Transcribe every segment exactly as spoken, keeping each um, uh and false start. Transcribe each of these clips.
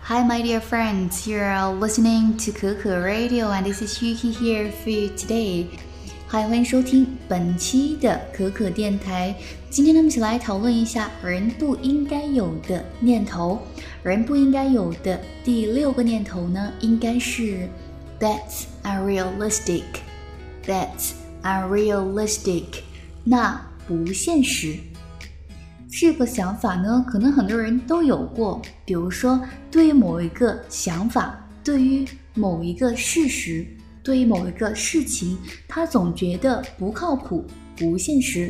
Hi, my dear friends. You're listening to 可可 Radio, and this is Yuki here for you today. 嗨，欢迎收听本期的可可电台。今天呢，我们一起来讨论一下人不应该有的念头。人不应该有的第六个念头呢，应该是 That's unrealistic. That's unrealistic. 那不现实。这个想法呢，可能很多人都有过，比如说对于某一个想法，对于某一个事实，对于某一个事情，他总觉得不靠谱，不现实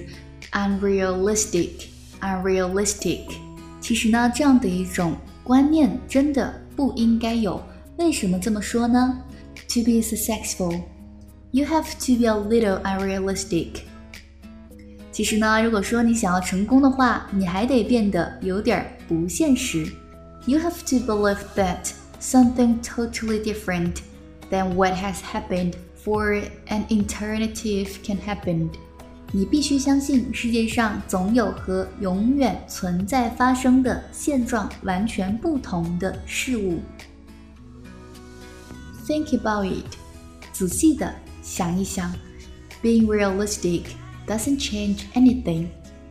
unrealistic unrealistic 其实呢，这样的一种观念真的不应该有。为什么这么说呢？ To be successful, you have to be a little unrealistic。其实呢，如果说你想要成功的话，你还得变得有点不现实。You have to believe that something totally different than what has happened for an eternity can happen. 你必须相信世界上总有和永远存在发生的现状完全不同的事物。Think about it. 仔细的想一想。Being realistic doesn't change anything.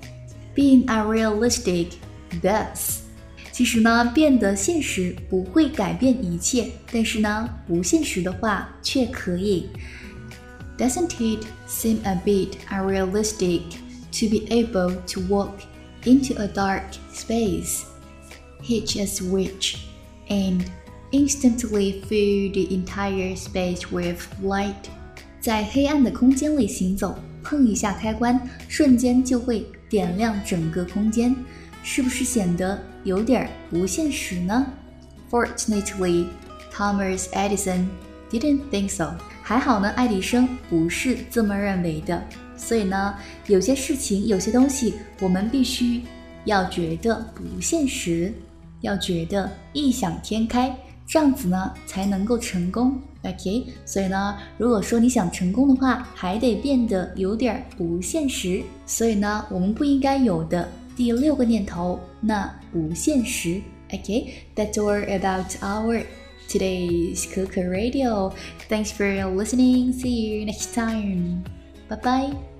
Being unrealistic does. 其实呢，变得现实不会改变一切，但是呢，不现实的话却可以。Doesn't it seem a bit unrealistic to be able to walk into a dark space, hit a switch, and instantly fill the entire space with light? 在黑暗的空间里行走，碰一下开关，瞬间就会点亮整个空间，是不是显得有点不现实呢？ Fortunately, Thomas Edison didn't think so. 还好呢，爱迪生不是这么认为的。所以呢，有些事情，有些东西，我们必须要觉得不现实，要觉得异想天开，这样子呢，才能够成功。OK， 所以呢，如果说你想成功的话，还得变得有点不现实。所以呢，我们不应该有的第六个念头，那不现实。OK, that's all about our today's 可可 Radio. Thanks for listening. See you next time. Bye bye.